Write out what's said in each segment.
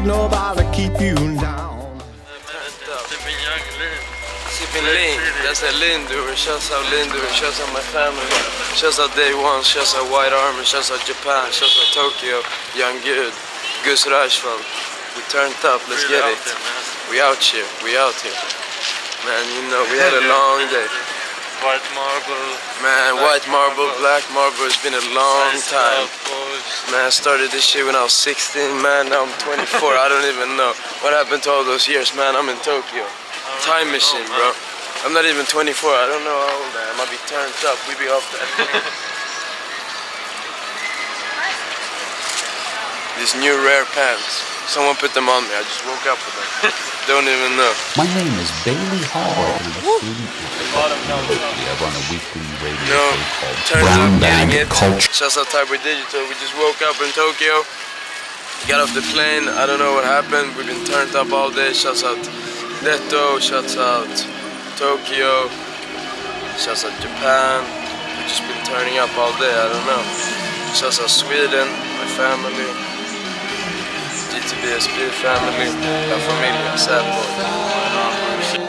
let nobody keep you down. Sipping lean, that's a Lindur. Shouts out Lindur, shouts out my family, shouts out Day One, shouts out White Army, shouts out Japan, shouts out Tokyo, Young Good, Gus Reichsfeld. We turned up, let's get it. We out here, we out here. Man, you know, we had a long day. White marble. Man, white marble, black marble, it's been a long time. Man, I started this shit when I was 16, man, now I'm 24, I don't even know. What happened to all those years, man? I'm in Tokyo. Time machine, bro. I'm not even 24, I don't know how old I am. I'll be turned up, we be off that. These new rare pants. Someone put them on me, I just woke up with them. Don't even know. My name is Bailey Hall. I'm a student I run a weekly radio show called Brown Bag Culture. Shouts out Typer Digital. We just woke up in Tokyo. Got off the plane. I don't know what happened. We've been turned up all day. Shouts out Netto. Shouts out Tokyo. Shouts out Japan. We've just been turning up all day. I don't know. Shouts out Sweden, my family. GTBSB family, La Familia, Sad Boy.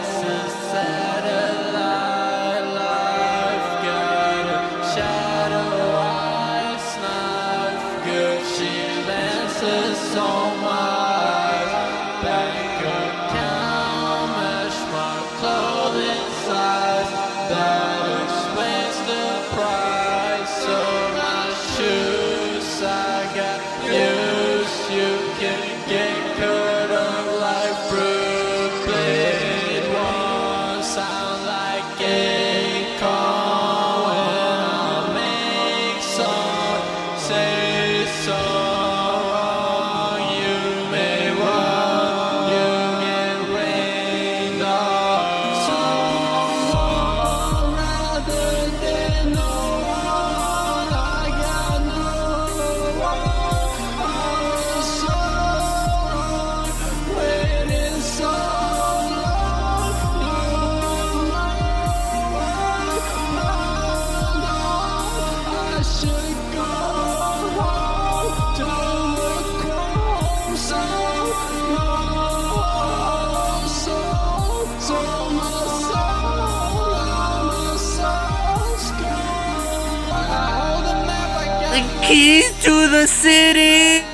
Keys to the city.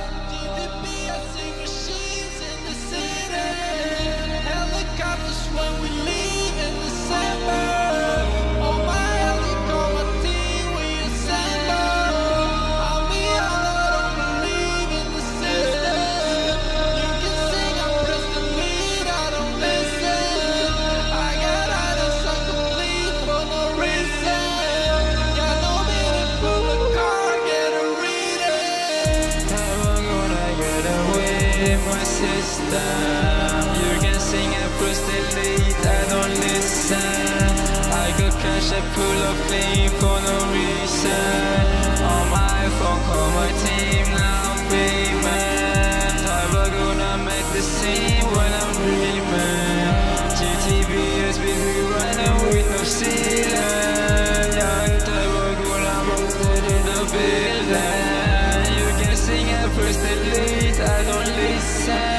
My system, you can sing and push delete, I don't listen. I got cash, I pull up clean for no reason. On my phone, call my team, now I'm payment. I'm gonna make the scene when I'm dreaming. GTBS, we running with no ceiling. Young type gonna roasted in the building. You can sing and push delete, I don't listen.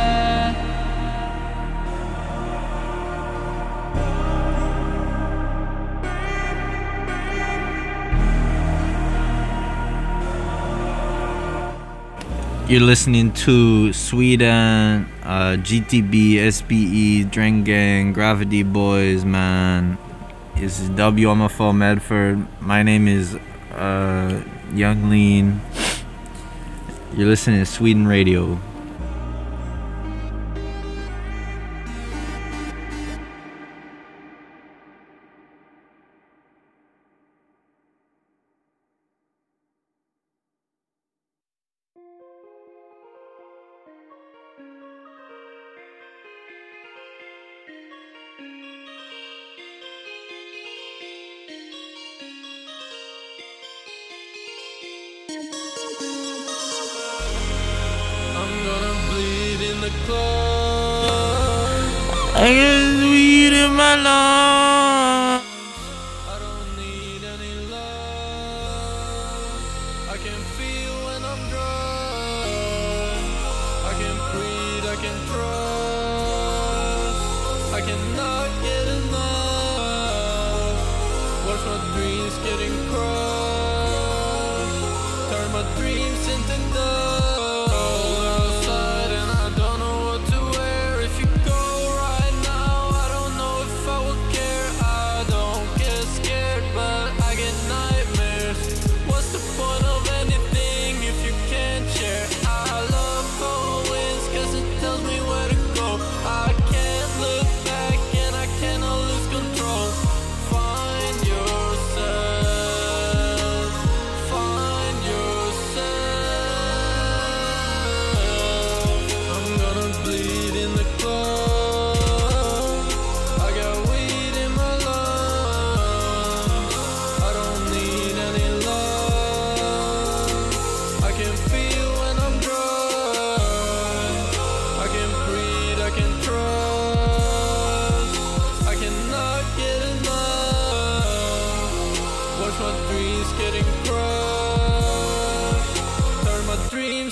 You're listening to Sweden, GTB, SBE, Drengang, Gravity Boys, man. This is WMFO Medford. My name is Young Lean. You're listening to Sweden Radio. I got weed in my lungs. I don't need any love. I can feel when I'm drunk. I can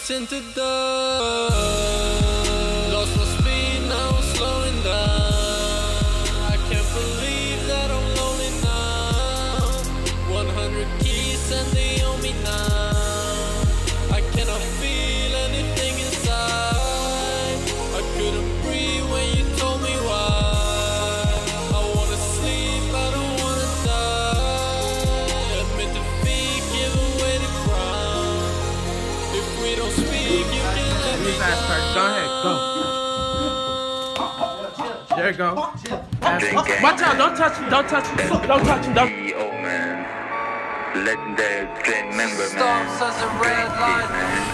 into dust. Lost my speed, now I'm slowing down. I can't believe that I'm lonely now. 100 keys and they own me now. I cannot feel anything inside. I couldn't breathe when you told me why. I wanna sleep, I don't wanna die. Admit defeat, give away the crown. If we don't speak, you can let me die. Go ahead, go. There you go. Watch out, don't touch him, don't touch him, don't touch him, don't. Oh man, legendary Glenn member, man. Storms as a red light.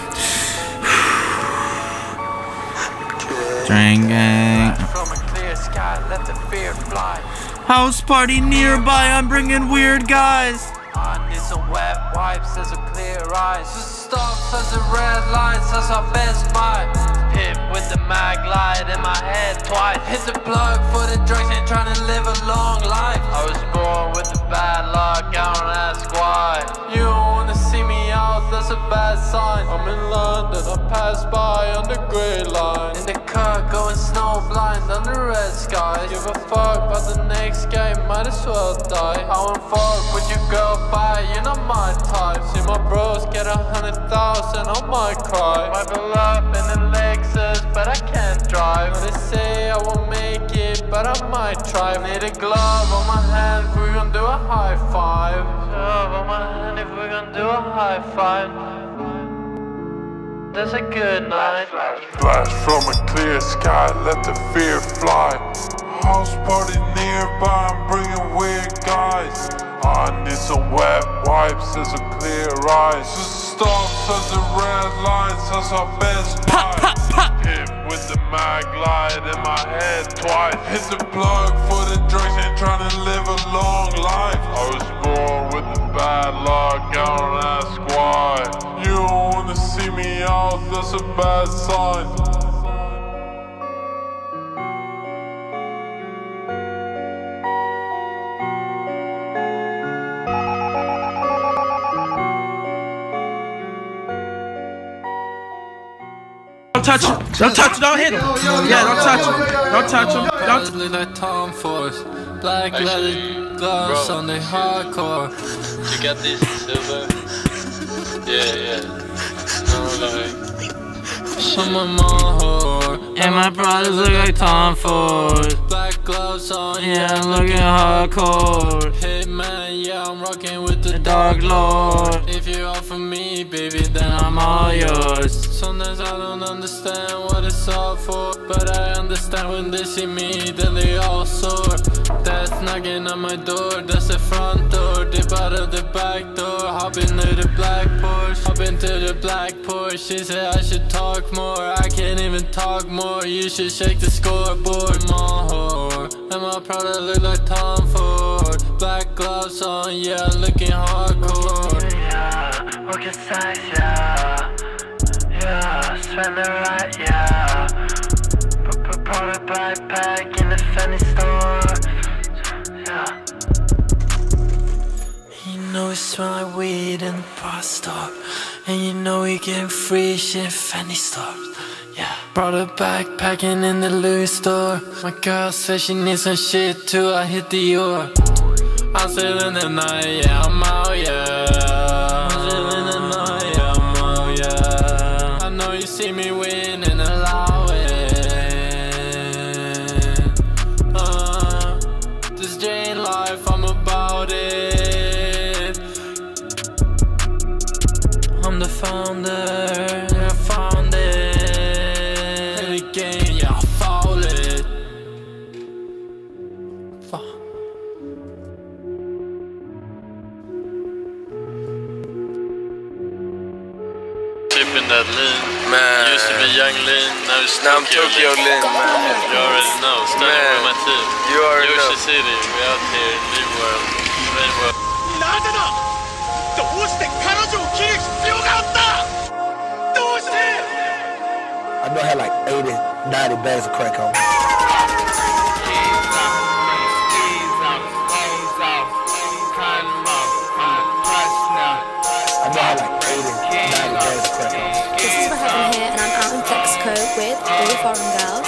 Drang gang. From a clear sky, let the fear fly. House party nearby, I'm bringing weird guys. I need some wet wipes as a clear eyes. Stops as a red lights as our best buy. Hit with the mag light in my head twice. Hit the plug for the drugs and trying to live a long life. I was born with the bad luck, I don't ask why. You don't wanna see me out, that's a bad sign. I'm in London, I pass by on the grey line. In the car going snow blind under red skies. Give a fuck about the next game, might as well die. I won't fuck with your girl, bye, you're not my type. See my bros get 100,000, I might cry. Might pull up in the Lexus, but I can't drive. They say I won't make it, but I might try. Need a glove on my hand if we're gonna do a high five. Glove on my hand if we're gonna do a high five. That's a good night. Flash from a clear sky, let the fear fly. House party nearby, I'm bringing weird guys. I need some wet wipes as a clear eyes. Stops as the red lights as our best buy. Hit with the mag light in my head twice. Hit the plug for the drugs and trying to live a long life. I was born with the bad luck, I don't ask why. You don't wanna see me out, that's a bad sign. Don't touch him. Don't touch him. Don't hit him. Yeah, don't touch him. Don't touch him. Don't. Look like Tom Force. Black leather gloves on the hardcore. You got this silver? Yeah. No, like. I'm a whore. And my brothers look like Tom Ford. Black gloves on, Yeah, I'm looking hardcore. Hitman, yeah, I'm rocking with the Dark Lord. If you offer me, baby, then I'm all yours. Sometimes I don't understand what it's all for, but I understand when they see me, then they all soar. That's knocking on my door, that's the front door. Dip out of the back door, hop into the black Porsche. Hop into the black Porsche, she said I should talk more. I can't even talk more, you should shake the scoreboard. My whore, and my Prada look like Tom Ford. Black gloves on, yeah, looking hardcore. Yeah, working sex, yeah. Yeah, spend the right, yeah. Brought a backpack in the Fendi store. Yeah. You know it smell like weed in the bar store. And you know we getting free shit in Fendi stores. Yeah. Brought a backpacking in the Louis store. My girl says she needs some shit too, I hit the Dior. I'm still in the night, yeah, I'm out, yeah. I'm still in the night, yeah, I'm out, yeah. I know you see me win and allow it. This Jane life, I'm about it. I'm the founder, I found it. Play the game, yeah, I foul it. Fuck. Tipping that lean. Man. Used to be young lean, now it's Now I'm Tokyo Lin, man. You already know, starting Man. with my team. You already Yoshi know. City, we out here, live world, rain world. なぜだどうして彼女を切る必要があったどうして I know I had like 80, 90 bags of crack on me. I know I had like 80, 90 bags of crack on me. with all the foreign girls.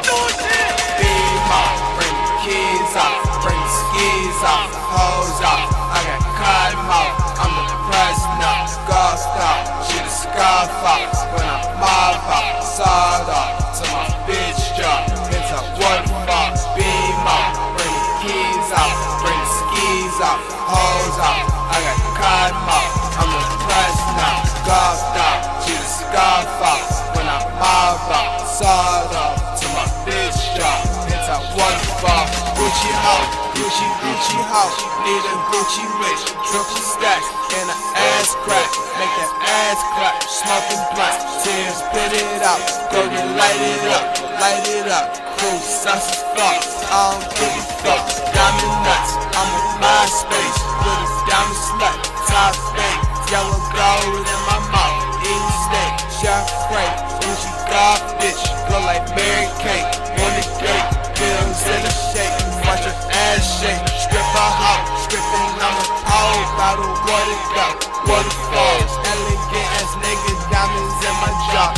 Beam up, bring the keys up, bring the skis up, hoes up. I got cotton mouth, I'm the president, golfed up, she the scarfox. When I mob up, sawed up, to my bitch job, it's a waterfall. Beam up, bring the keys up, bring the skis up, hoes up. I got cotton mouth, I'm the president, golfed up, she the scarfox. When I mob up, sawed up, to my bitch job, it's a waterfall. Gucci house, Gucci, Gucci house, need a Gucci rich, triple stacks, and an ass crack, make that ass clap, smoking black, tears spit it out, go get light it up, cool sauce is fuck, I don't give a fuck, diamond nuts, I'm a MySpace, with a diamond slut, top fake, yellow gold in my mouth, eating steak, chef Frank, Gucci God bitch, look like Mary Kate, on the gate, pills in a shake, watch her ass shake, strip her out, stripping on the pole, bottle water go, waterfalls, elegant as niggas, diamonds in my jaw,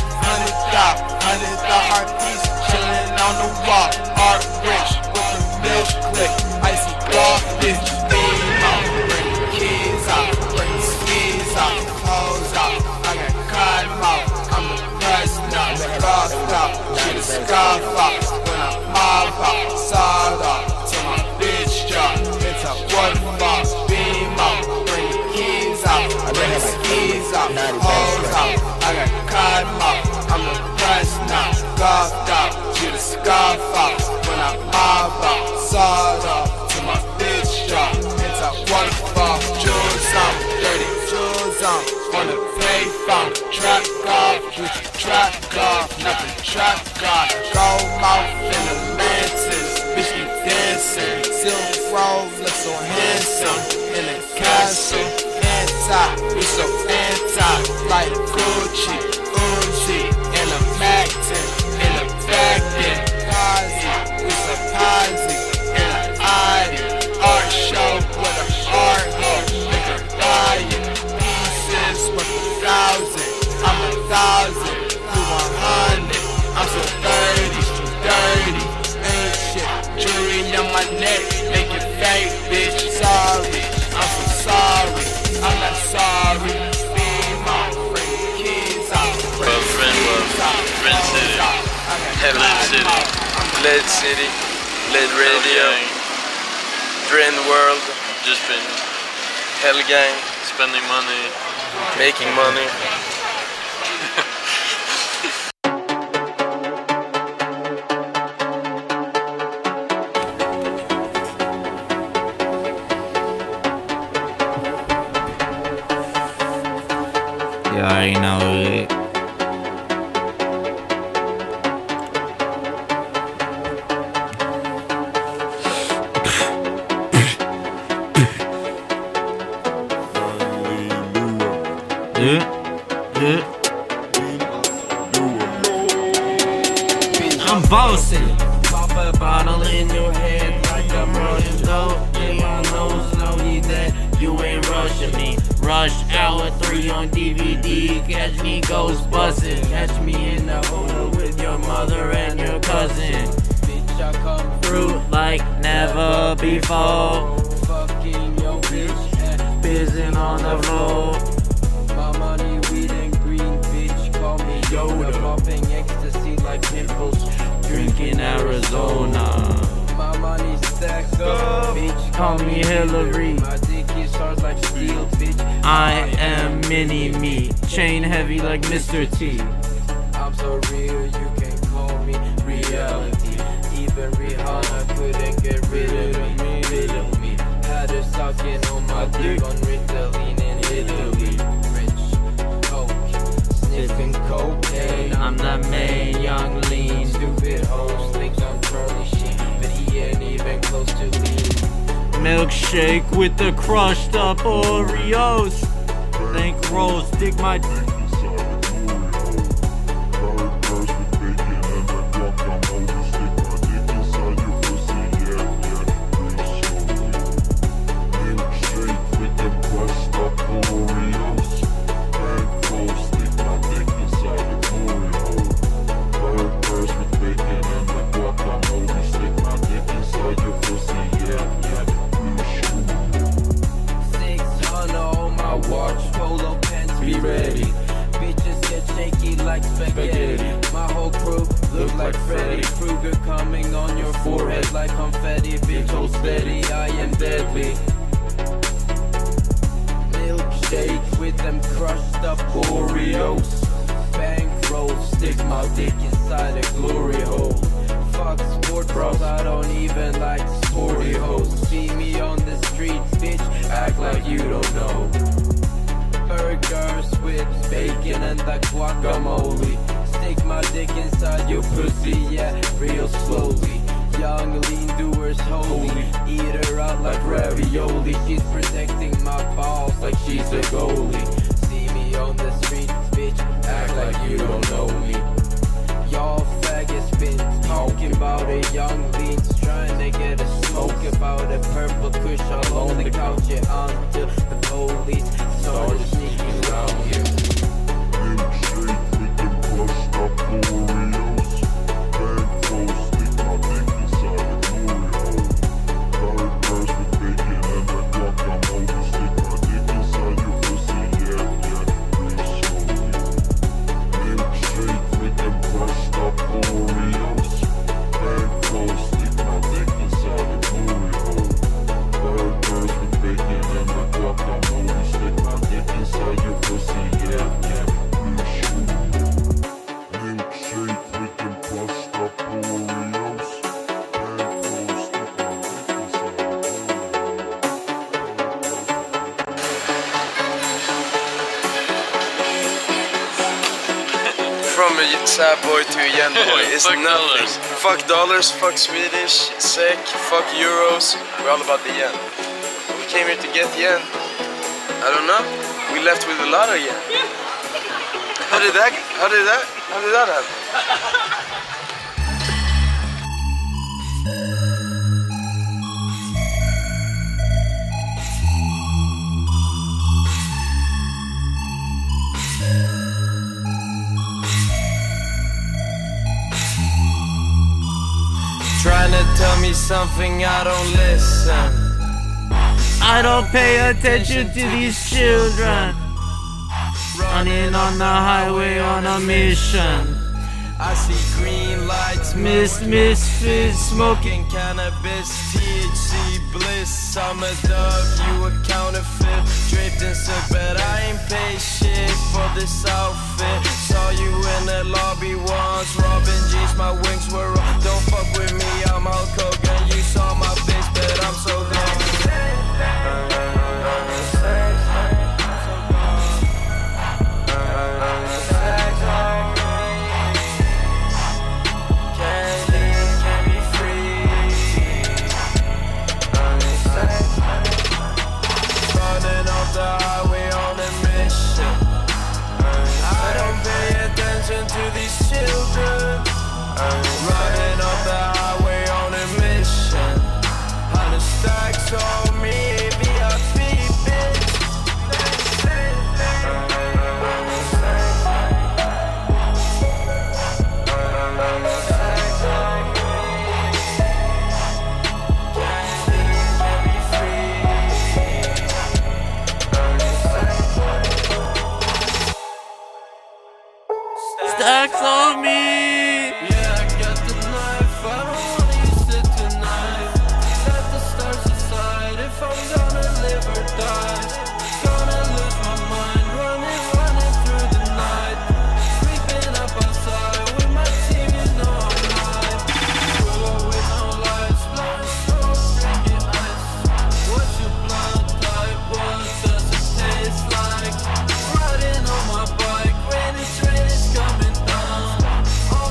100 art piece, chillin' on the wall, art rich, with the milk click, icy golf bitch, beam out, bring the keys out, bring the skis out, hoes out, I got cotton mouth, I'm the president, golfed out, she the scarfox, when I mob out, sawed out, to my bitch job, it's a waterfall, beam out, bring the keys out, bring the skis out, hoes out, I got cotton mouth, I'm the president, golfed out, she the scarfox, when I mob out, sawed out, to my bitch job, it's a waterfall, jewels on, dirty jewels on the payphone, trap off, with the trap off, nothing trap off, gold mouth in the mantis, bitch keep dancing, silk robe look so handsome, in the castle, anti, we so anti, like Gucci, Uzi, and a Mactin, in the Baghdad, Kazi, we so Kazi, in a Audi, art show with a art hole, make her riot, pieces worth 1,000, I'm 1,000, you 100, I'm so dirty, ain't shit, jewelry on my neck, make it fake, bitch, sorry, I'm so sorry, I'm not sorry, beam out, bring the keys out, bring the keys out, Friend City, Lead City, Lead Radio, Drain World, just been Hell Gang, spending money, making money. You already know it. I'm bossing. Pop a bottle in your head like I'm rushing dope. Yeah, I know that you ain't rushing me. Rush Hour 3 on DVD. Catch me ghost bustin'. Catch me in the photo with your mother and your cousin. Bitch, I come through like never before. Fucking your bitch and fizzing on the floor. My money, weed and green, bitch. Call me Yoda. Popping ecstasy like pimples. Drinking Arizona. My money stacked up, bitch. Call me Hillary. My dick is hard like steel, bitch. I am mini me, chain heavy like Mr. T. I'm so real, you can call me reality. Even Rihanna couldn't get rid of me. Had her sucking on my dick on Ritalin in Italy. Rich, coke, sniffing cocaine. I'm the main young lean. Stupid hoes thinks I'm Charlie Sheen, but he ain't even close to lean. Milkshake with the crushed up Oreos. Thank Rose, dig my shaky like spaghetti. My whole crew look like Freddy Krueger coming on your forehead like confetti. Bitch, hold steady, I am deadly. Milkshake with them crushed up Oreos. Bankroll, stick my dick inside a glory hole. Fuck sport bros, I don't even like sporty hoes. See me on the streets, bitch, act like you don't know. Burgers with bacon and that guacamole. Stick my dick inside your pussy, yeah, real slowly. Young lean doers holy, eat her out like ravioli. She's protecting my balls like she's a goalie. See me on the streets, bitch, act like you don't know me. Y'all faggots been talking about a young leans, trying to get a smoke about a purple kush all on the couch, yeah, until the police started sneaking around here. Milkshake with them crushed up Oreos. Bankroll, stick my dick inside a glory hole. Burgers with bacon and that guacamole. Stick my dick inside your pussy, yeah, real slowly. Milkshake with them crushed up Oreos. Bankroll, stick my dick inside a glory hole. Burgers with bacon and that guacamole. Stick my dick inside your pussy, yeah, real slowly. Milkshake with them crushed up Oreos. Bankroll, stick my dick inside a From a sad boy to a yen boy is Fuck nothing. dollars. Fuck dollars, fuck Swedish, SEK, fuck euros. We're all about the yen. We came here to get yen. I don't know. We left with a lot of yen. How did that happen? Trying to tell me something, I don't listen. I don't pay attention to these children running on the highway on a mission. I see green lights, misfits smoking cannabis, THC bliss. I'm a dove, you a counterfeit, draped in silk, but I ain't paid shit for this outfit. Saw you in the lobby once, Robin G's, my wings were up. Don't fuck with me, I'm Hulk Hogan. You saw my face, but I'm so gone. To these children, running up the highway on a mission. 100 stacks on me, VIP bitch. Stacks on me. Yeah, I got the knife. I don't wanna use it tonight. Set the stars aside. If I'm gonna live or die, gonna lose my mind. Running through the night. Creeping up outside with my team, you know I'm live. Cooler with no lights, blowing smoke, drinking ice. What's your blood type? What does it taste like? Riding on my bike, rain is coming down.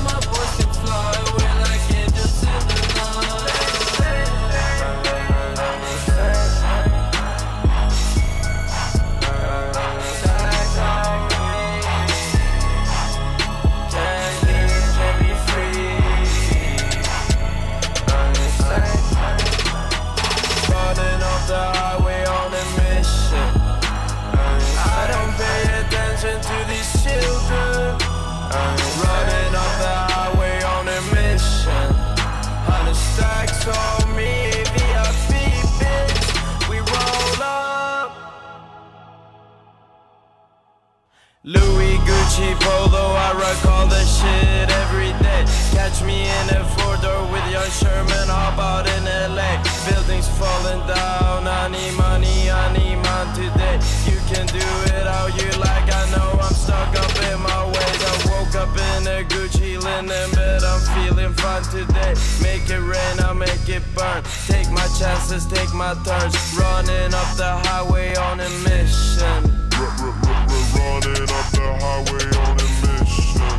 Catch me in a four-door with young Sherman, hop out in LA. Buildings falling down, I need money, I need mine today. You can do it how you like, I know I'm stuck up in my ways. I woke up in a Gucci linen bed, I'm feeling fine today. Make it rain, I'll make it burn. Take my chances, take my turns. Running up the highway on a mission. Running up the highway on a mission.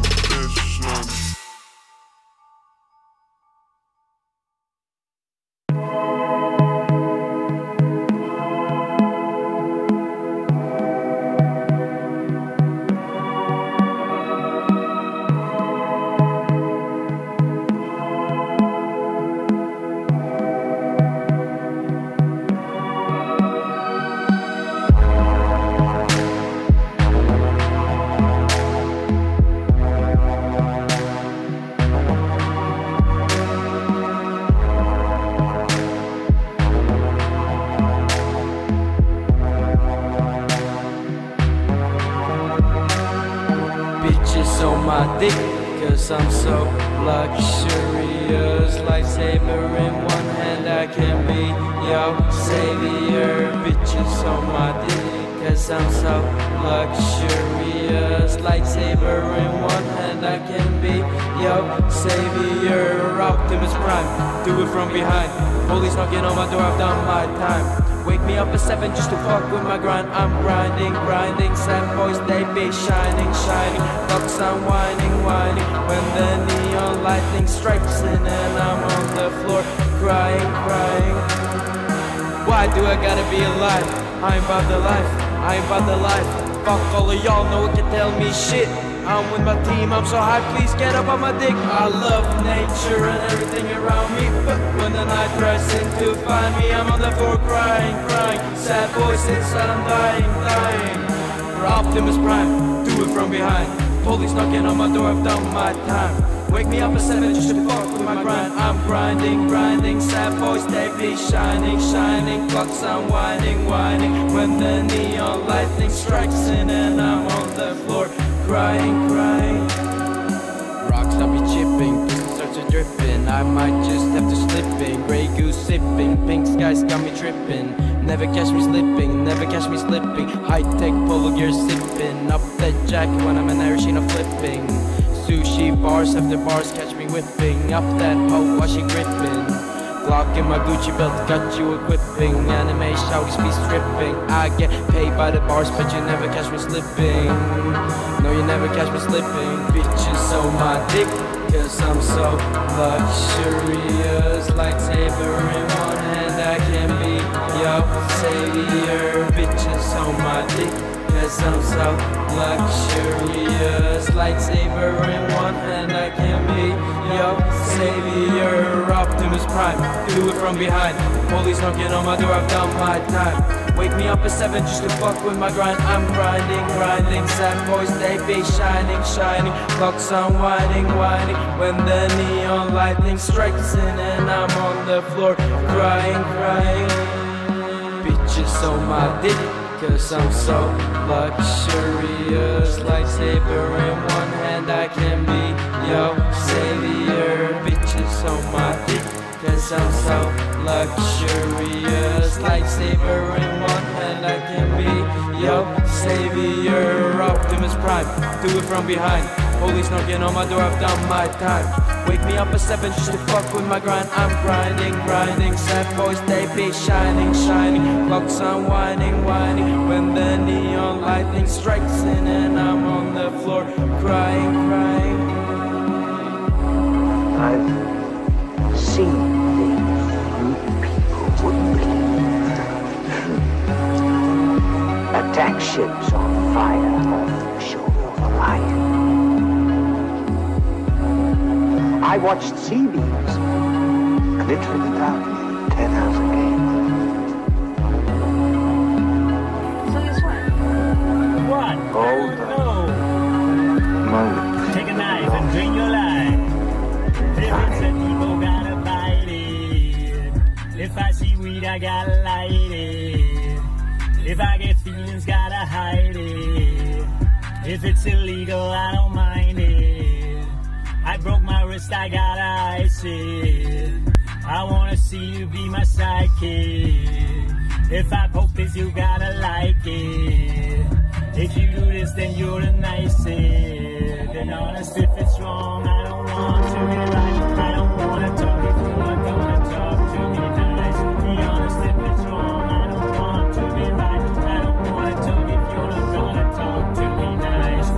Dick, cause I'm so luxurious. Lightsaber in one hand, I can be your savior. Bitches on my dick, cause I'm so luxurious. Lightsaber in one hand, I can be your savior. Optimus Prime, do it from behind. Police knocking on my door, I've done my time. Wake me up at 7 just to fuck with my grind. I'm grinding, grinding. Sad boys, they be shining, shining. Clocks, I'm whining, whining. When the neon lightning strikes in and I'm on the floor crying, crying. Why do I gotta be alive? I ain't about the life, I ain't about the life. Fuck all of y'all, no one can tell me shit. I'm with my team, I'm so high, please get up on my dick. I love nature and everything around me, but when the night tries in to find me, I'm on the floor crying, crying. Sad boys inside, I'm dying, dying. Optimus Prime, do it from behind. Police knocking on my door, I've done my time. Wake me up at 7 just to fuck with my grind. I'm grinding, grinding. Sad boys, they be shining, shining. Clocks, I'm whining, whining. When the neon lightning strikes in and I'm on the floor crying, crying. Rocks, I'll be chipping. Starts a dripping. I might just have to slip in. Grey goose sipping. Pink skies got me tripping. Never catch me slipping, never catch me slipping. High-tech polo gear sipping. Up that jacket when I'm in Arizona flipping. Sushi bars after bars catch me whipping. Up that hoe while she gripping. Glock in my Gucci belt got you equipping. Anime shouties be stripping. I get paid by the bars but you never catch me slipping. No, you never catch me slipping. Bitches on my dick cause I'm so luxurious. Lightsaber in one hand, I can be your savior. Bitches on my dick cause I'm so luxurious. Lightsaber in one hand, I can be your savior. Optimus Prime, do it from behind. Police knocking on my door, I've done my time. Wake me up at 7 just to fuck with my grind. I'm grinding, grinding. Sad boys, they be shining, shining. Clocks, I'm whining, whining. When the neon lightning strikes in and I'm on the floor crying, crying. Bitches on my dick cause I'm so luxurious. Lightsaber in one hand, I can be your savior. Bitches on my dick cause I'm so luxurious. Lightsaber in one hand, I can be your savior. Optimus Prime, do it from behind. Police knocking on my door, I've done my time. Wake me up at 7 just to fuck with my grind. I'm grinding, grinding. Sad boys, they be shining, shining. Clocks, I'm whining, whining. When the neon lightning strikes in and I'm on the floor crying, crying. I've seen things you people wouldn't believe. Attack ships on fire off the shore of Orion. I watched sea beams glitter in the dark 10 hours a game. So guess what? What? Hold on. Moment. Take a knife and drain your life. If it's a people gotta bite it. If I see weed, I gotta light it. If I get feelings, gotta hide it. If it's illegal, I don't mind it. I broke my wrist. honest, I gotta ice it. I wanna see you be my sidekick. If I poke this, you gotta like it. If you do this, then you're the nicest. And honest, if it's wrong, I don't want to be right. I don't wanna talk if you are gonna talk to me nice. Be honest, if it's wrong, I don't want to be right. I don't wanna talk if you're not gonna talk to me nice.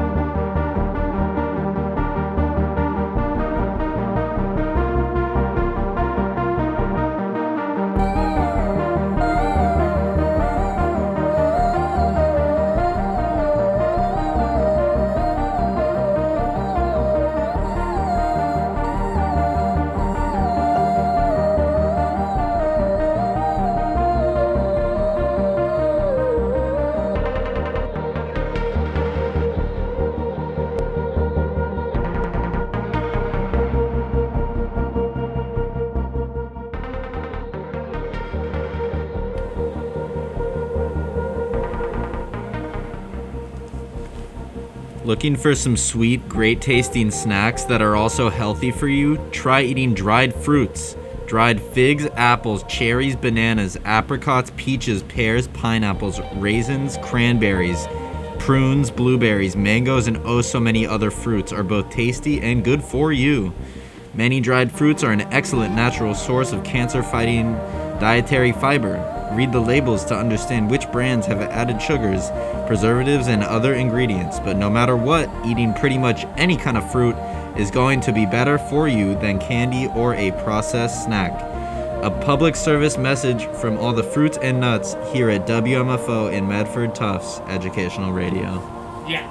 Looking for some sweet, great tasting snacks that are also healthy for you? Try eating dried fruits. Dried figs, apples, cherries, bananas, apricots, peaches, pears, pineapples, raisins, cranberries, prunes, blueberries, mangoes, and oh so many other fruits are both tasty and good for you. Many dried fruits are an excellent natural source of cancer-fighting dietary fiber. Read the labels to understand which brands have added sugars, preservatives, and other ingredients. But no matter what, eating pretty much any kind of fruit is going to be better for you than candy or a processed snack. A public service message from all the fruits and nuts here at WMFO in Medford Tufts Educational Radio. Yeah.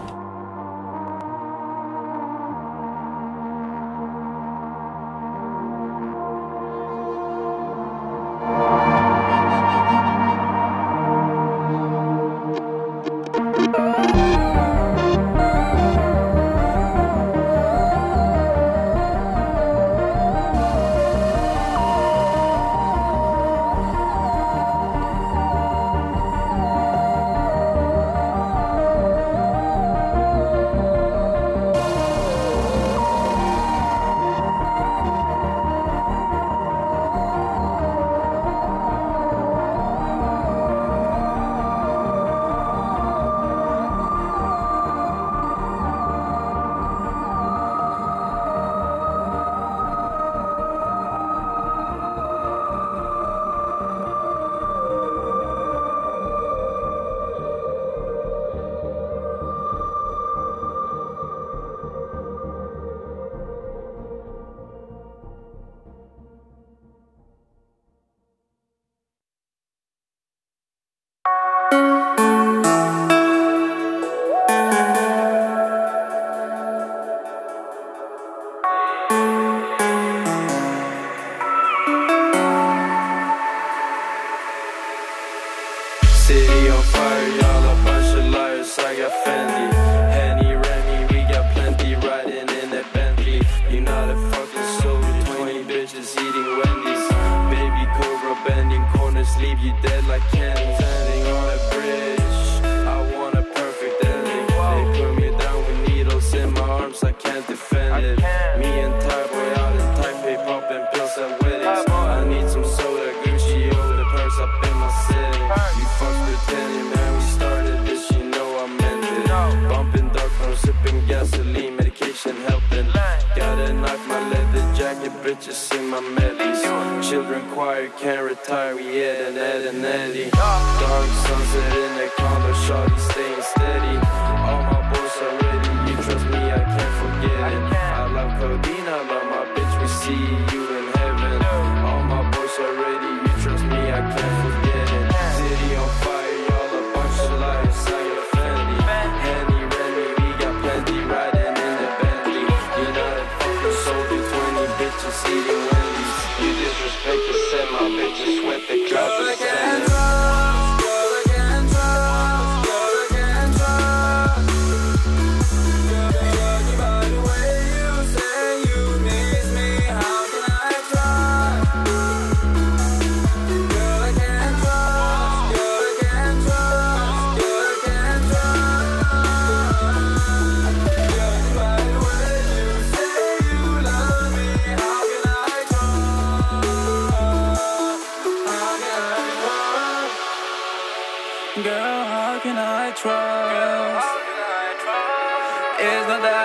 City on fire, y'all a bunch of liars. I got Fendi, Henny, Remy, we got plenty riding in that Bentley. You not a fucking soul, 20 bitches eating Wendy's. Baby Cobra bending corners, leave you dead like candy. Standing on a bridge, I want a perfect ending. They put me down with needles in my arms, I can't defend it. Me and Tyboy out in Taipei, popping pills at weddings. I need some soda, Gucci over the purse up in my city. You fucks pretending, man, we started this, you know I meant it. Bumping dark from sipping gasoline, medication helping. Gotta knock my leather jacket, bitches in my medleys. Children choir, can't retire, we Ed and Eddie. Dark sunset in the condo, shawty staying steady. All my boys are ready, you trust me, I can't forget it. I love codeine, I love my bitch, we see you in heaven. All my boys are ready, you trust me, I can't forget it. City on fire, y'all a bunch of liars, I got Fendi, Henny, Remy, we got plenty riding in the Bentley. You not a fucking soldier, 20 bitches eating Wendy's. You disrespect the set, my bitches sweat the clouds are standing.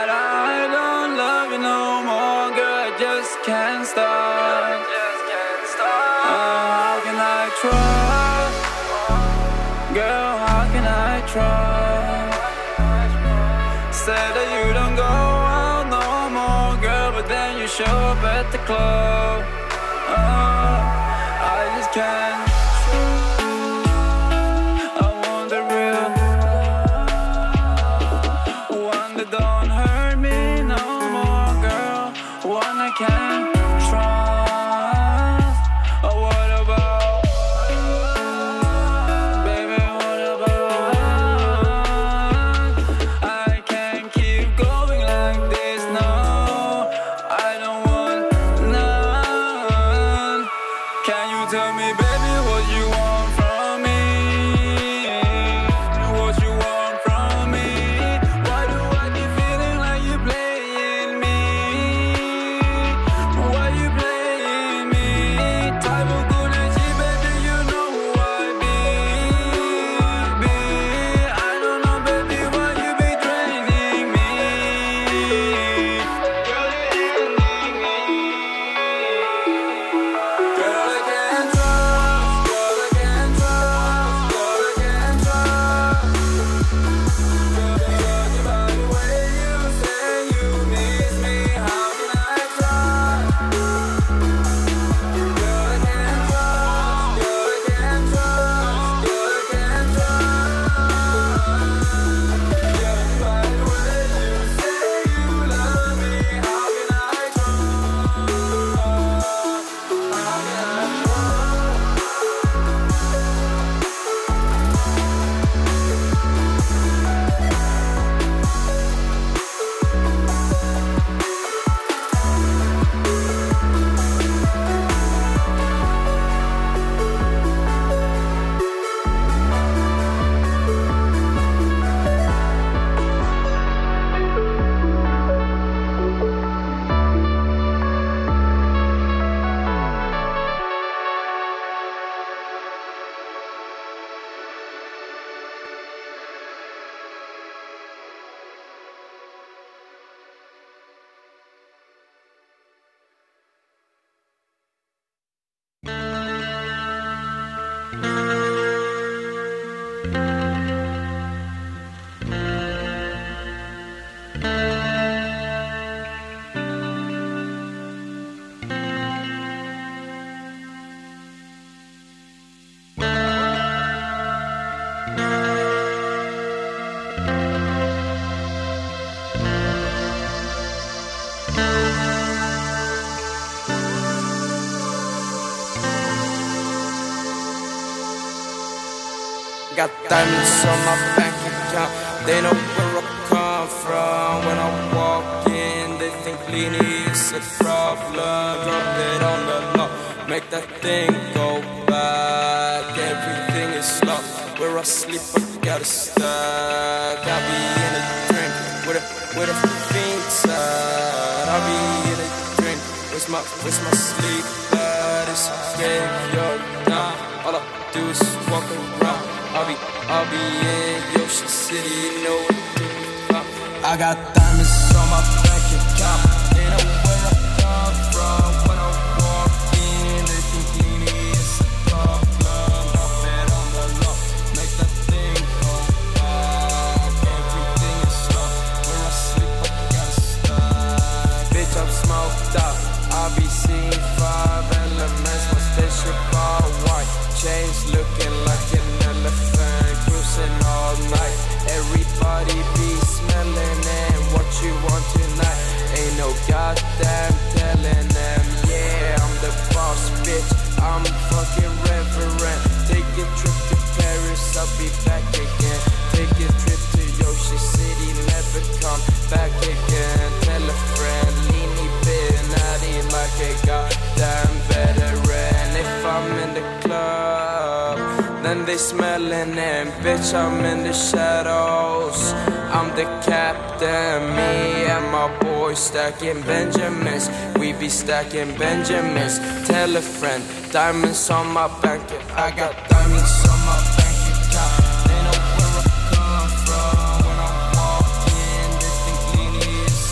But I don't love you no more, girl, I just can't stop. How can I trust? Girl, how can I trust? Say that you don't go out no more, girl, but then you show up at the club. I just can't. I want the real one that don't hurt me no more, girl. One I can't trust. Oh, what about, baby, what about? I can't keep going like this, no. I don't want none. Can you tell me, baby, what you want from me? What you want from me? Why do I keep feeling like you playing me? Why you playing me? Type of good energy, baby, you know who I be. I don't know, baby, why you be draining me. Girl, you're ending me. Girl, I can't trust. Girl, I can't trust. Girl, I can't trust. Girl, judging by the way you say you miss me, how can I trust? Girl, I can't trust. Girl, I can't trust. Girl, I can't trust. Judging by the way you say you love me, how can I trust? How can I Got diamonds on my bank account. They know where I come from. When I walk in, they think Leany is a problem. Drop it on the low, make that thing go back. Everything is slow. Where I sleep, I got a stack. I be in a drink with a fiend side. I be in a drink with my sleep at. It's graveyard now. All I do is walk around. I'll be in Yoshi City, you know what to do. I got diamonds on my bank account. They know where I come from. When I walk in, they think Leany is a problem. Drop it on the low, make that thing go back. Everything is slow. Where I sleep, I got a stack. Bitch, I'm smoked out. I'll be seeing 5 elements. My spaceship all white. Chains looking like an elephant. Cruising all night. Everybody be smelling and what you want tonight. Ain't no goddamn telling them. Yeah, I'm the boss, bitch. I'm fucking reverend. Take a trip to Paris, I'll be back again. Take a trip to Yoshi City, never come back again. Tell a friend, Leany been at it like a goddamn veteran. If I'm in the club, then they smelling and bitch, I'm in the shadows. I'm the captain, me and my boys stacking Benjamins. We be stacking Benjamins. Tell a friend, diamonds on my bank. I got diamonds on my bank account. They know where I come from. When I walk in, they think Leany is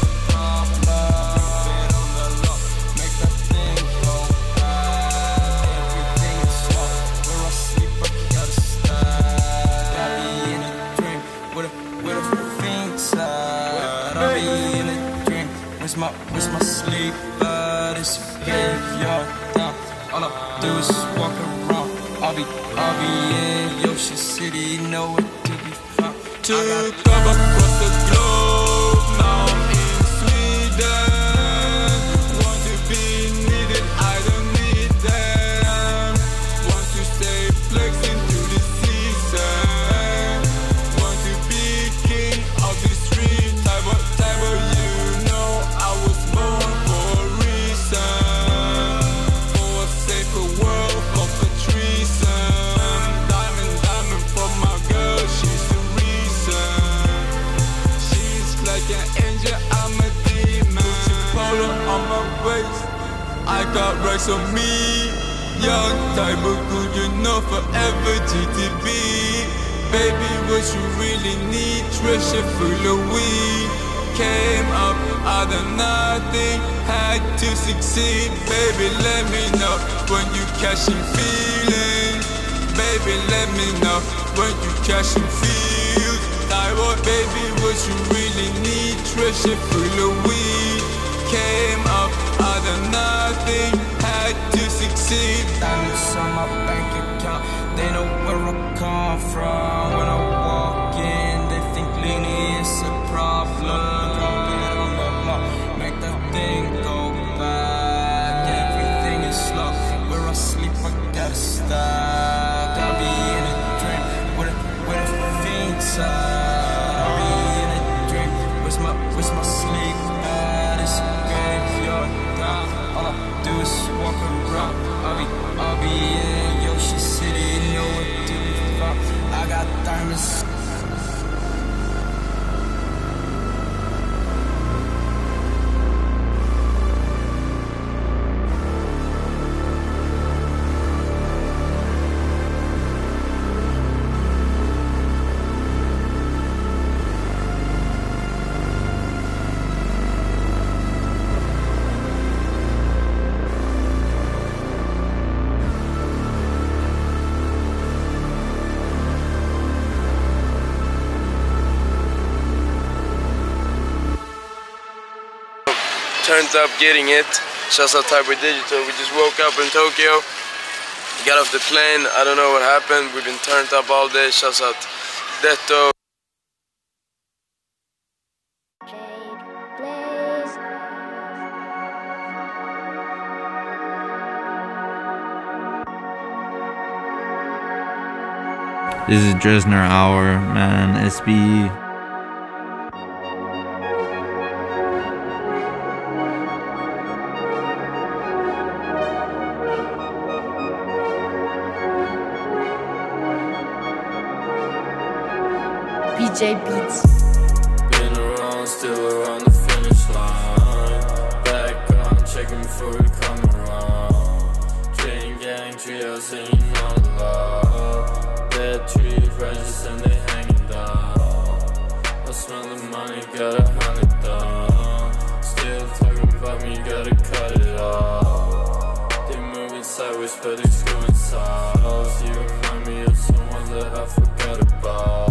Where's my sleep? This graveyard now. All I do is walk around. I'll be in Yoshi City, nowhere to be found. Took off across the globe, now I'm in Sweden. Want to be needed, I don't need them. Want to stay flexing through the season. Want to be king of the street, type of you know I was born for a reason. For a safer world, for treason. Diamond for my girl, she's the reason. She's like an angel, I'm a demon. Gucci polo on my waist, I got racks on me. Young type of good, you know, forever GTB. Baby, what you really need, treasure full of weed. Came up out of nothing, had to succeed. Baby, let me know when you catching feelings. Baby, let me know when you catching feels. Thyroid, baby, what you really need, treasure full of weed. Came up out of nothing, had to succeed. Diamonds on my bank account, they know where I come from. When I walk in, they think leaning is a problem. Drop it on the block, make that thing go back. Everything is slow, where I sleep I gotta stop. I'll be in a dream, with a fiend side. I'll be in a dream, where's my sleep at? It's a graveyard now. All I do is walk around. I'll be in Yoshi City, nowhere to be found. I got diamonds. Turned up getting it. Shouts out Type Digital. We just woke up in Tokyo. Got off the plane. I don't know what happened. We've been turned up all day. Shouts out Detto. This is Dresner Hour, man. SB. BJ Beats. Been around, still around the finish line. Back on, checking before we come around. Chain gang, trios, ain't not allowed. Dead trees, righteous, and they hanging down. I smell the money, gotta hunt it down. Still talking about me, gotta cut it off. They moving sideways, but it's going south. You remind me of someone that I forgot about.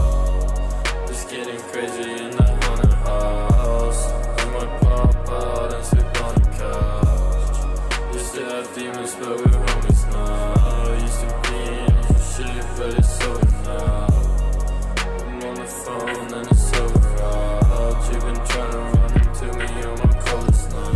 Getting crazy in that haunted house. I might pop out and sleep on the couch. Used to have demons, but we're homies now. Used to be in shit, but it's over now. I'm on the phone and it's over out. You've been trying to run into me on my colors now.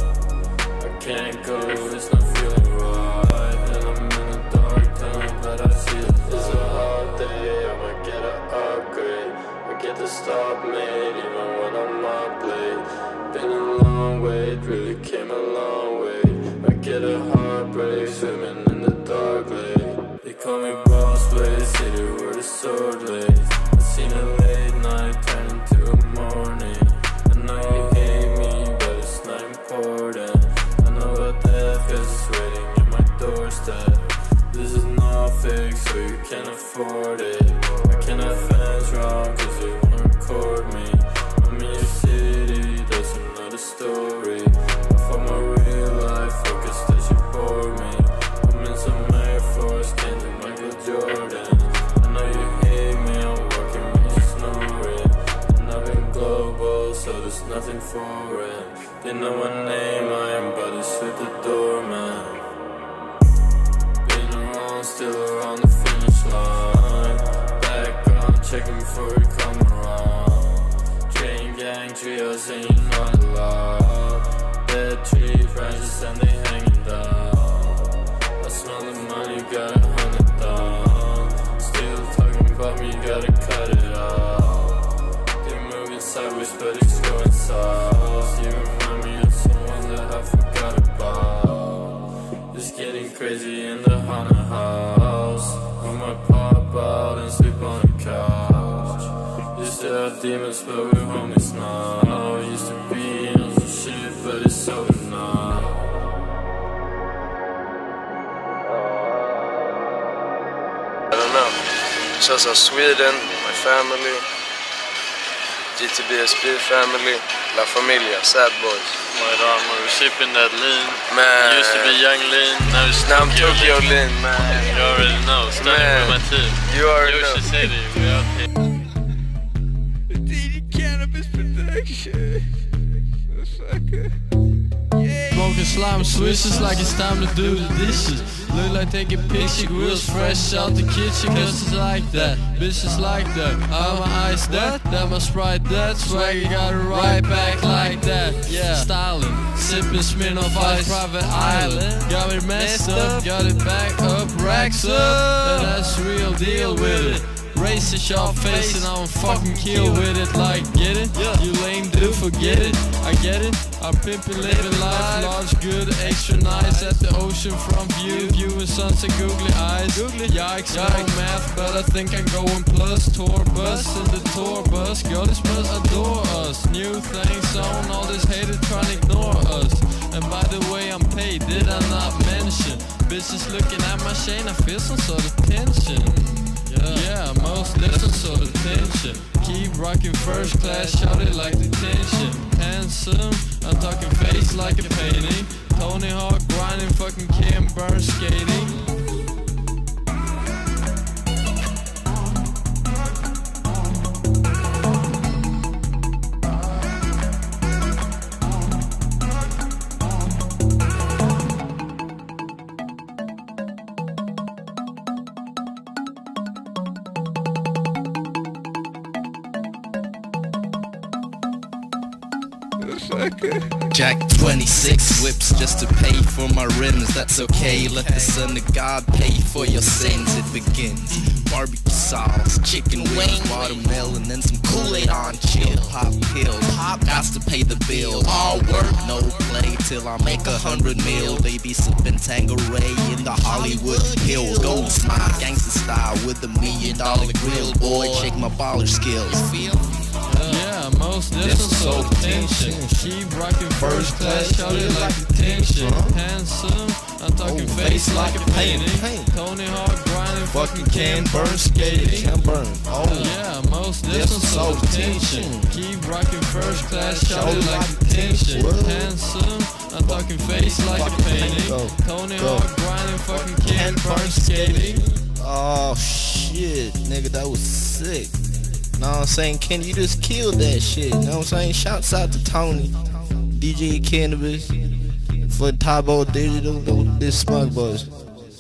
I can't go, it's not feeling right. And I'm in the dark tunnel, but I see it. It's a hard day, I might get an upgrade. Get to stop late, even when I'm not late. Been a long way, really came a long way. I get a heartbreak, swimming in the dark lake. They call me boss blaze, city where the sword lays. I seen a late night turn into a morning. I know you hate me, but it's not important. I know about death, cause it's waiting at my doorstep. This is not fixed, so you can't afford it. I can't have fans wrong, cause they won't record me. I'm in your city, that's another story. I found my real life, focus that you bore me. I'm in some Air Force, can't do Michael Jordan. I know you hate me, I'm working when you're snoring. And I've been global, so there's nothing for rim. They know my name, I am buddies with the doorman. Been around, still around the finish line. Back on, checking before we come around. Chain gang trios ain't not allowed. Dead tree branches and they hanging down. I smell the money, got 100 down. Still talking about me, gotta cut it out. They moving sideways, but it's going south. You remind me of someone that I forgot about. It's getting crazy in the haunted house. I might pop out and sleep on the couch. Used to have demons, but we're homies now. Used to be in some shit, but it's over now. I don't know. Shots of Sweden, my family, GTBSP family, La Familia, Sad Boys. White Armor, shipping that lean. Man. Used to be Young Lean, now it's Now I'm Tokyo Lean, man. You already know, starting with my team. You already know. Yoshi City, we out here. DD Cannabis Production. Smoking slime swishes like it's time to do the dishes. Look like taking picture grills fresh out the kitchen. Cause it's like that, bitches like that. I'm my ice that my Sprite that. Swagger got it right back like that. Yeah, styling, sipping Smirnoff Ice, private island. Got it messed up, got it back up, racks up. And that's the real deal with it. Racing sharp face and I'm fucking kill with it. Like, get it? You lame dude, forget it. I get it. I'm pimpin', living life, large, good, extra nice. At the ocean from view, viewing sunset, googly eyes. Yikes, no math, but I think I'm going plus. Tour bus in the tour bus. Girls must adore us. New things on, all this haters trying to ignore us. And by the way, I'm paid, did I not mention? Bitches looking at my chain, I feel some sort of tension. Yeah, most different sort of tension. Keep rocking first class, shout it like the tension. Handsome, I'm talking face like a painting. Tony Hawk grinding, fucking Ken Burns skating. Jack 26 whips just to pay for my rims, that's okay. Let the son of God pay for your sins, it begins. Barbecue sauce, chicken wings, watermelon, then some Kool-Aid on chill. Pop pills, gots to pay the bill. All work, no play till I make 100 mil. They be sipping Tanqueray in the Hollywood Hills. Gold smile, gangster style with $1 million grill. Boy, check my baller skills. Yeah, most different sort of tension. Keep rocking first class, shout it like the tension. Handsome, I'm talking face like a painting. Tony Hawk grinding, fucking Ken Burns skating. Yeah, most different sort of tension. Keep rocking first class, shout it like the tension. Handsome, I'm talking face like a painting. Tony Hawk grinding, fucking Ken Burns skating. Oh shit, nigga, that was sick. Know what I'm saying? Ken, you just killed that shit. Know what I'm saying? Shouts out to Tony, DJ Cannabis, for Tybo Digital, this Smug Buzz.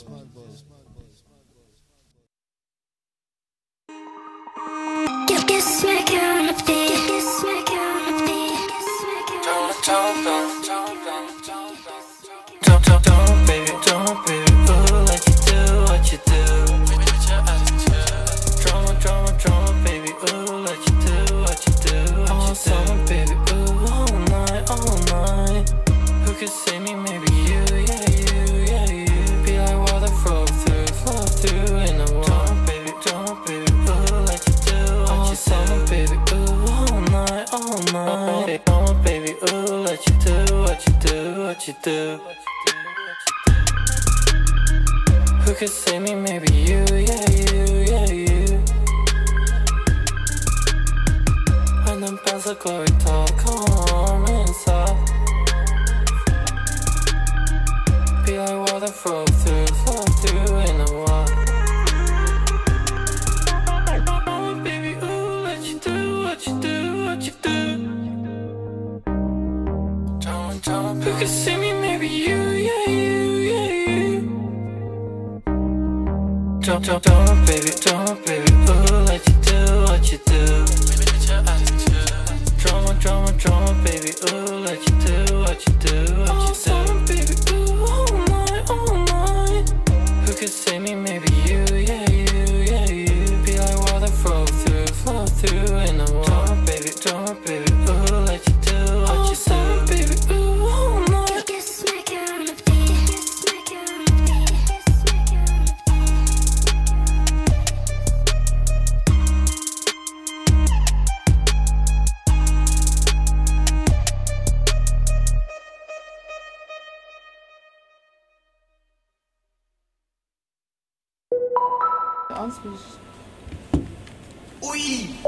Don't, baby, ooh, let you do what you do. Drama, baby, ooh, let you do what you do. Summer, baby, ooh, all night. Who could see me? Maybe you, yeah, you. Be like water, flow through in the water. Don't, baby, ooh, let you do what you do. Summer, baby, ooh, all night. Drama, baby, ooh, let you do what you do. Who could see me? Maybe you, yeah, you. When them bells of glory talk, calm inside. Be like water, flow through in the water. Oh, baby, ooh, let you do what you do. don't. Who could see me? Maybe you, yeah, you, yeah, you. Don't, baby, ooh, let you do what you do. Baby, with your attitude. Drama, baby, ooh, let you do what you do, what you do. Baby, ooh, oh my. Who could see me? Maybe you, yeah, you, yeah, you. Be like water, flow through in the water. Baby, ooh, let you do what you do. Baby, ooh, oh my. You can smack it on the beat. Ui!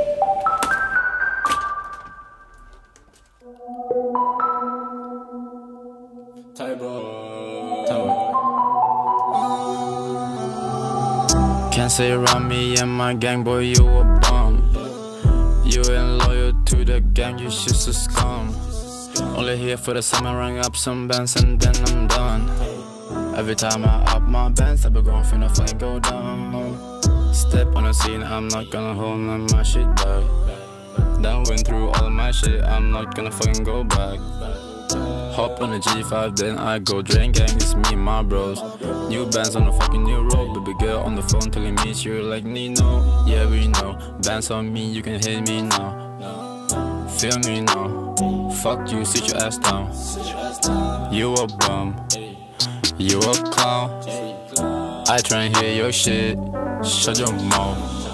Can't say around me and my gang, boy, you a bum. You ain't loyal to the gang, you just a scum. Only here for the summer, rang up some bands and then I'm done. Every time I up my bands, I be going finna fucking go down. Step on the scene, I'm not gonna hold none of my shit back. Done went through all of my shit, I'm not gonna fucking go back. Hop on the G5, then I go drain gang, it's me and my bros. New bands on the fucking new road, baby girl on the phone telling me she like Nino. Yeah, we know, bands on me, you can hit me now. Feel me now, fuck you, sit your ass down. You a bum, you a clown. I try and hear your shit, shut your mouth.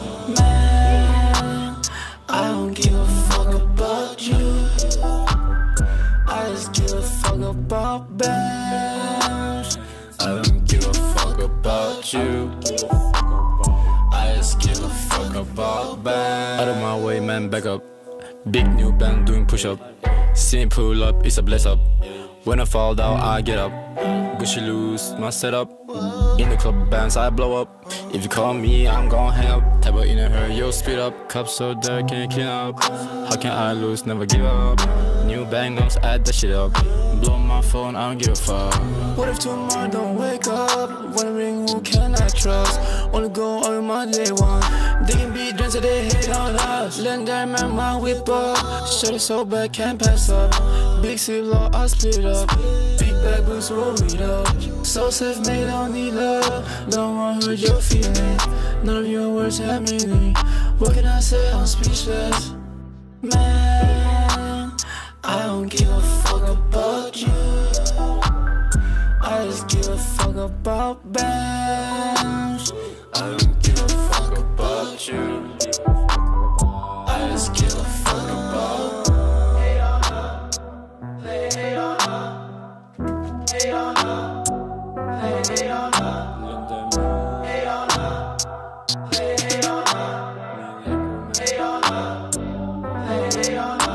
Man, I don't give a fuck about you. I just give a fuck about bands. I don't give a fuck about you. I just give a fuck about bands. Out of my way, man, back up. Big new band doing push-up. See me pull up, it's a bless up. When I fall down, I get up. Gucci lose my setup. In the club bands, I blow up. If you call me, I'm gon' hang up. Type of in a hurry, yo, speed up. Cup so dirty, can't clean up. How can I lose? Never give up. New bang notes, add that shit up. Blow my phone, I don't give a fuck. What if tomorrow don't wake up? Wondering who can I trust? Only go on my day one. They can be drunk so they hate on us. Let them man my whip up. Shut it so bad, can't pass up. Big city law, I split up. Big bag boots, roll it up. So self-made, don't need love. Don't wanna hurt your feelings. None of your words have meaning. What can I say? I'm speechless. Man, I don't give a fuck about you. I just give a fuck about bands. I don't give a fuck about you. I just give a fuck about. Hey on up, hey on up, hey on up, hey on up, hey on up, hey on up, hey on up.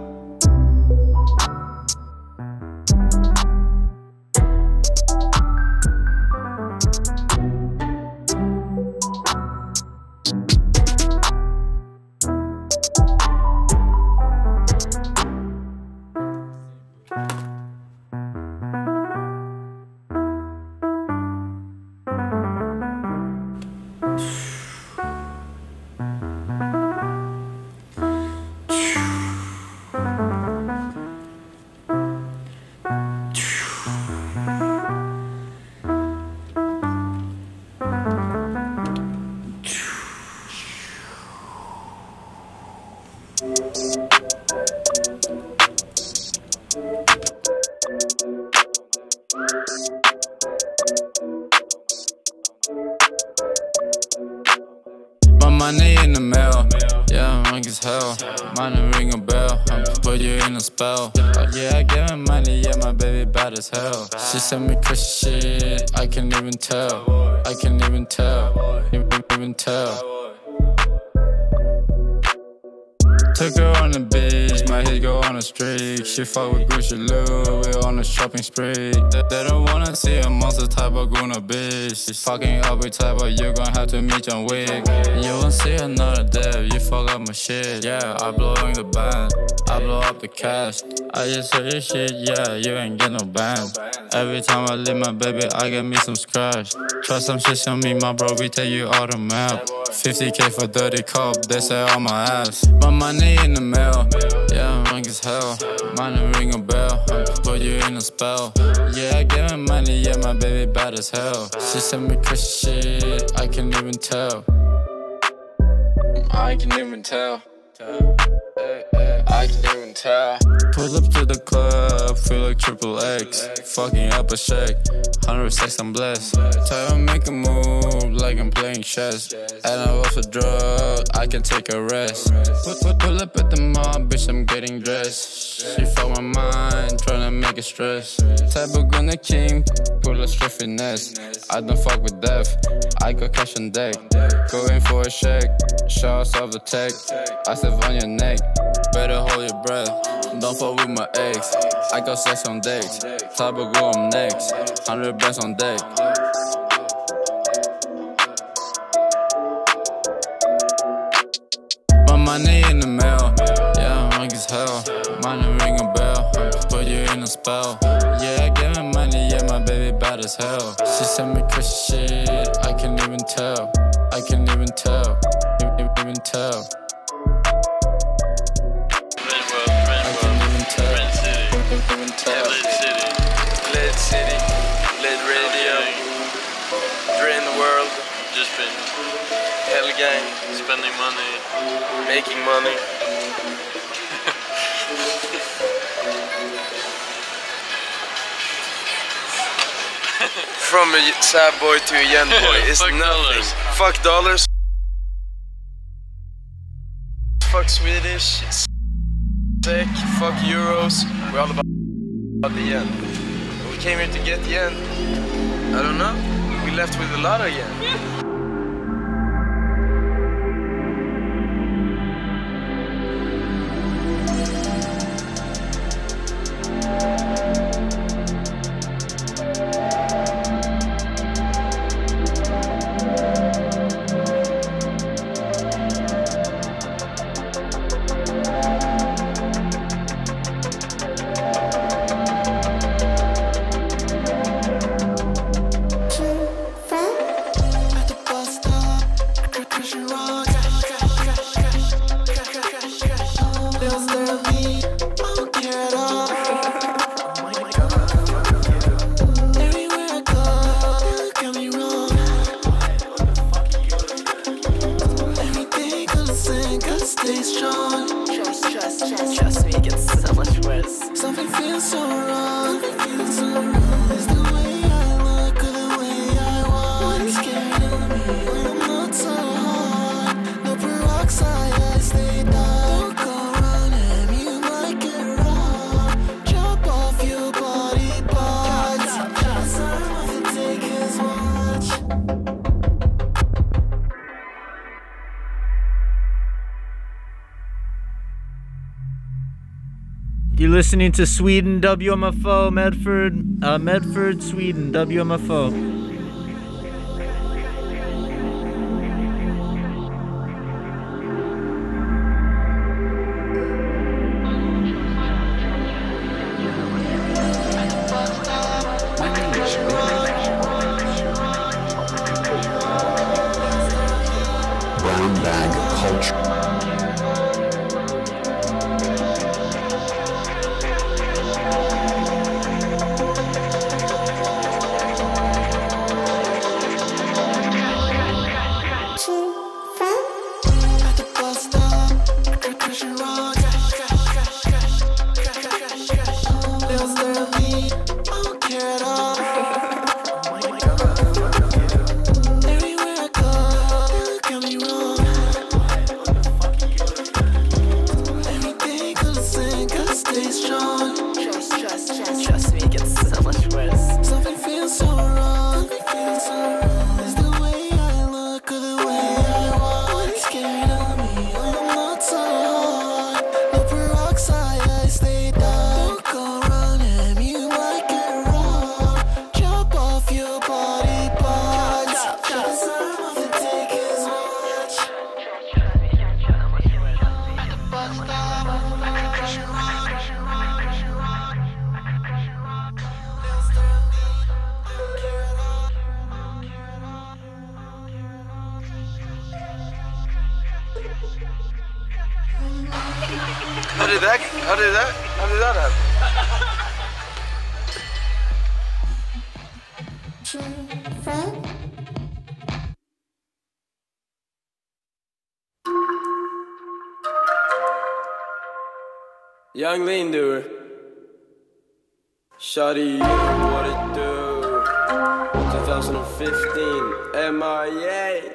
My money in the mail, yeah, I'm rank as hell. Mine ring a bell, I'm put you in a spell. Yeah, I give her money, yeah, my baby bad as hell. She sent me crazy shit, I can't even tell. I can't even tell, even tell. Took her on the beach, my hit go on a streak. She fuck with Gucci Lou, we on a shopping spree. They don't wanna see a monster type of Guna bitch. She's fucking up with type of you gon' have to meet John Wick. You won't see another dev, you fuck up my shit. Yeah, I blowing the band, I blow up the cash. I just heard your shit, yeah, you ain't get no band. Every time I leave my baby, I get me some scratch. Try some shit on me, my bro, we take you out the map. 50K for dirty cup, they say on my ass. My money in the mail, yeah, I'm rank as hell. Mine ring a bell, put you in a spell. Yeah, I give her money, yeah, my baby bad as hell. She send me crazy shit, I can't even tell. I can't even tell. I can't even tell. Pull up to the club, feel like triple X. Fucking up a shake, 100 sex, I'm blessed. Try to make a move like I'm playing chess. And I'm off a drug, I can take a rest. Pull up at the mall, bitch, I'm getting dressed. She fuck my mind, tryna make it stress. Type of gonna king, pull a straight finesse. I don't fuck with death, I got cash on deck. Go in for a check, shots of the tech. I sip on your neck, better hold your breath. Don't fuck with my ex, I got sex on decks. Type of go, I'm next, 100 bands on deck. My money in the mail, yeah, I'm rank as hell. Mine ring a bell, put you in a spell. Yeah, I give her money, yeah, my baby bad as hell. She send me crazy shit, I can't even tell. I can't even tell, even tell. Lead City, Lead Radio, Drain the World. Just been Hell Gang, spending money, making money. From a sad boy to a young boy is Fuck nothing. dollars. Fuck dollars. Fuck Swedish. Sick. Fuck euros. We're all about the yen. We came here to get yen. I don't know. We left with a lot of yen. Trust me, it gets so much worse. Something feels so wrong. It's the way I look or the way I walk. It's scared of me when I'm not so hard. No peroxide, I stay dark. Don't go running, you might get robbed. Chop off your body parts. Some of the takers watch. You're listening to Sweden, WMFO, Medford, Sweden, WMFO. Brown bag culture. Trust me, it gets so much worse. Something feels so wrong. It's the way I look or the way I walk. It's scared of me when I'm not so hard. did that happen? Young Lean Doer. Shawty, what it do? 2015, MIA.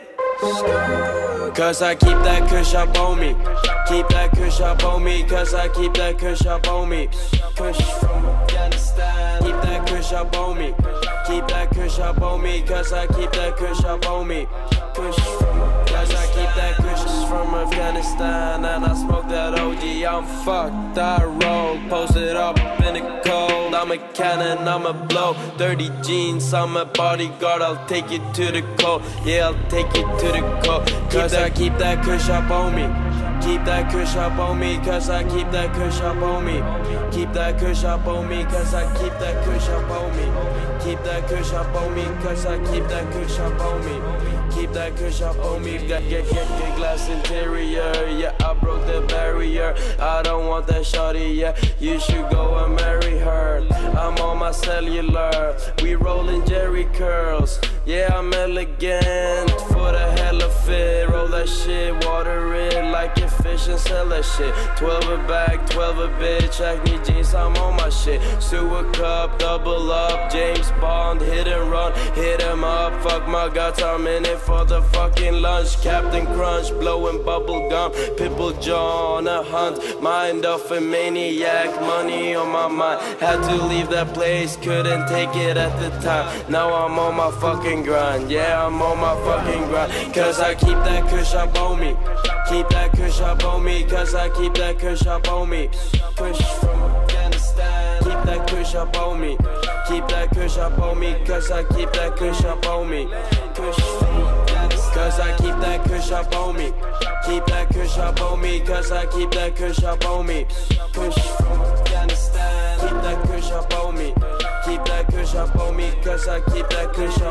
Cause I keep that kush up on me. Keep that kush up on me. Cause I keep that kush up on me. Kush from Afghanistan. Keep that kush up on me. Keep that kush up on me. Cause I keep that kush up on me. Kush from Cause I keep that kush from Afghanistan. And I smoke that OG. I'm fucked, I roll. Posted up in the cold. I'm a cannon, I'm a blow. Dirty jeans, I'm a bodyguard. I'll take you to the cold. Yeah, I'll take you to the cold. Cause I keep that kush up on me. Keep that kush up on me. Cause I keep that kush up on me. Keep that kush up on me. Cause I keep that kush up on me. Keep that kush up on me. Cause I keep that kush up on me. Keep that kush up on me. Get glass interior. Yeah, I broke the barrier. I don't want that shawty, yeah. You should go and marry her. I'm on my cellular. We rollin' Jerry curls. Yeah, I'm elegant for the hell of it. Roll that shit, water it like a fish and sell that shit. 12 a bag, 12 a bitch. Acne jeans, I'm on my shit. Sewer cup, double up. James Bond, hit and run, hit him up. Fuck my guts, I'm in it for the fucking lunch. Captain Crunch, blowing bubble gum. Pitbull Jaw on a hunt. Mind of a maniac, money on my mind. Had to leave that place, couldn't take it at the time. Now I'm on my fucking grind. Yeah, I'm on my fucking grind. Cause I keep that kush up on me. Keep that kush up on me. Cause I keep that kush up on me. Kush from Afghanistan. Keep that kush up on me. Keep that kush up on me. Cause I keep that kush up on me. Kush from Afghanistan. Cause I keep that kush up on me. Keep that kush up on me. Cause I keep that kush up on me. Kush from Afghanistan. Keep that kush up on me. Keep that kush up on me. Cause I keep that kush